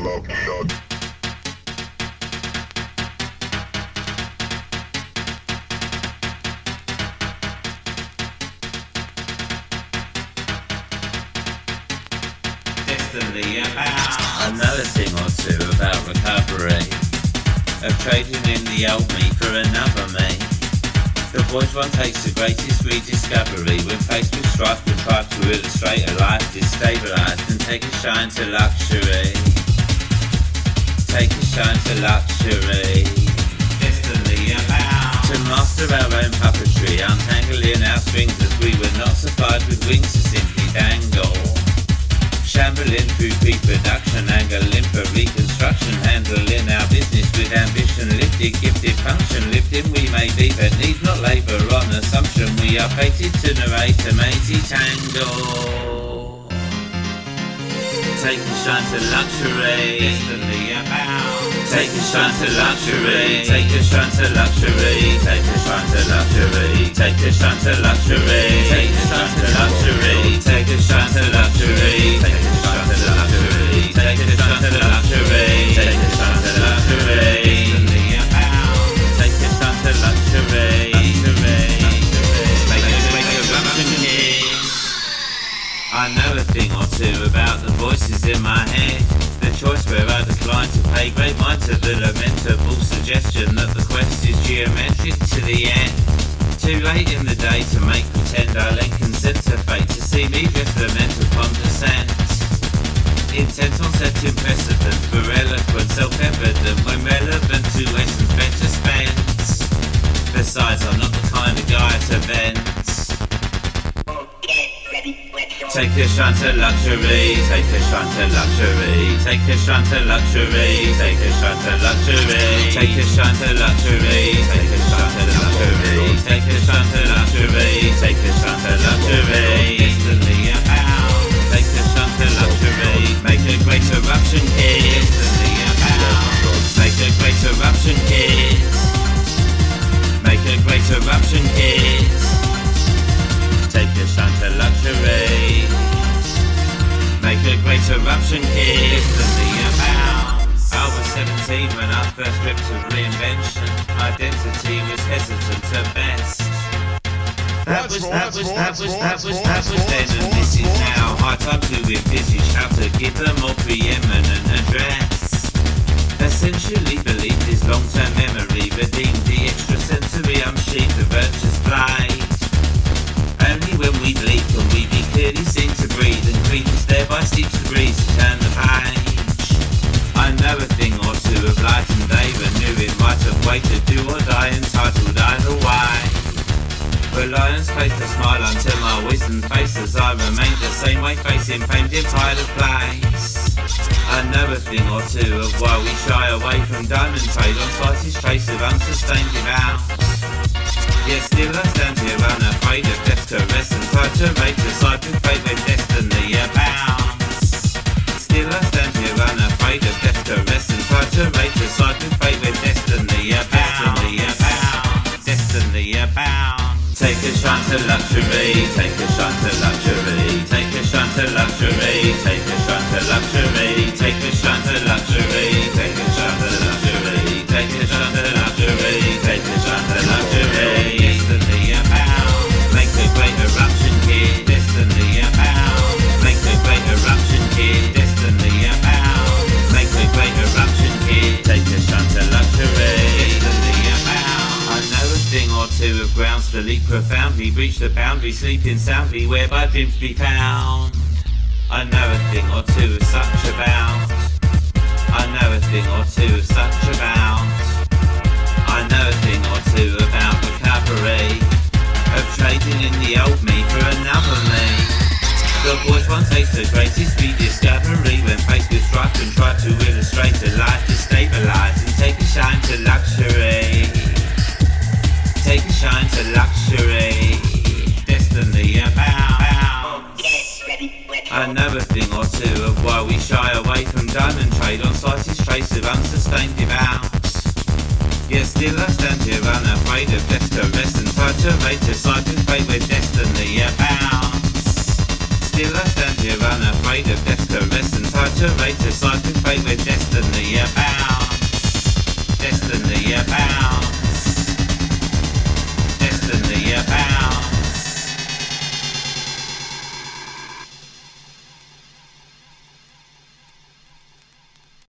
Destiny about. I know a thing or two about recovery, of trading in the old me for another me. The voice one takes the greatest rediscovery when faced with strife and try to illustrate a life destabilised and take a shine to luxury. Take a shine to luxury. Destiny about. To master our own puppetry, untangling our strings as we were not supplied with wings to simply dangle. Shambling through pre-production, angling for reconstruction, handling our business with ambition, lifted, gifted function, lifting we may be, but need not labour on assumption. We are fated to narrate a mazy tangle. Take a shine to luxury. Destiny about. Take a shine to luxury. Take a shine to luxury. Take a shine to luxury. Take a shine to luxury. Take a shine to luxury. Take a shine to luxury. Take a shine to luxury. Take a shine to luxury. Take a shine to luxury. Take a shine to luxury. I know a thing or two about the voices in my head. The choice where I decline to pay great mind to the lamentable suggestion that the quest is geometric to the end. Too late in the day to make pretend I lend consent to fate to see me drift lament upon descent. Intent on setting precedent for eloquent self-evident when relevant to essence better spent. Besides, I'm not the kind of guy to vent. Take a shine to luxury, take a shine to luxury, take a shine to luxury, take a shine to luxury, take a shine to luxury, take a shine to luxury, take a shine to luxury, take a shine to luxury. Destiny about. Take a shine to luxury, make a great eruption kid. Destiny about. Make a great eruption kid. Make a great eruption kid. Take a shine to luxury. Make a great eruption kid. Destiny about. I was 17 when I first ripped of reinvention. Identity was hesitant at best. That was then, and this is now. High time to envisage how to give a more preeminent address. Essentially belief is long-term memory, redeem the extrasensory, unsheath the virtuous blade. Only when we bleed can we be clearly seen to breathe and creep thereby steep degrees to turn the page. I know a thing or two of light and day, but knew it might have way to do or die, entitled either way. Reliance placed a smile until my wisdom face as I remained the same way, facing pain, deep pride of place. I know a thing or two of why we shy away from diamond trade on slightest trace of unsustained devout. Yet still I stand here unafraid of death's caress and try to rate the side with fate when destiny abounds. Still I stand here unafraid of death's caress and try to rate the side with fate when destiny abounds. Destiny abounds. Take a shine to luxury, take a shine to luxury, take a shine to luxury, take a shine to luxury, take a shine to luxury, take a shine to luxury, take a shine to luxury, take a shine to luxury. Destiny abound, make a great eruption kid. Destiny abound, make a great eruption kid. Destiny abound, make a great eruption kid. Take a shine to luxury. Destiny abound. I know a thing or two of grounds to leap profoundly, breach the boundary, sleeping soundly whereby dreams be found. I know a thing or two of such about. I know a thing or two of such about. I know a thing or two about recovery, of trading in the old me for another me. The voice one takes the greatest rediscovery when faced with strife and try to illustrate a life destabilised and take a shine to luxury. Take a shine to luxury. Destiny abound. I know a thing or two of why we shy away from diamond trade on slightest trace of unsustained devours. Yet still I stand here unafraid of death's caress and try to rate a side with fate where destiny abounds. Still I stand here unafraid of death's caress and try traitor, cycle fate with destiny about.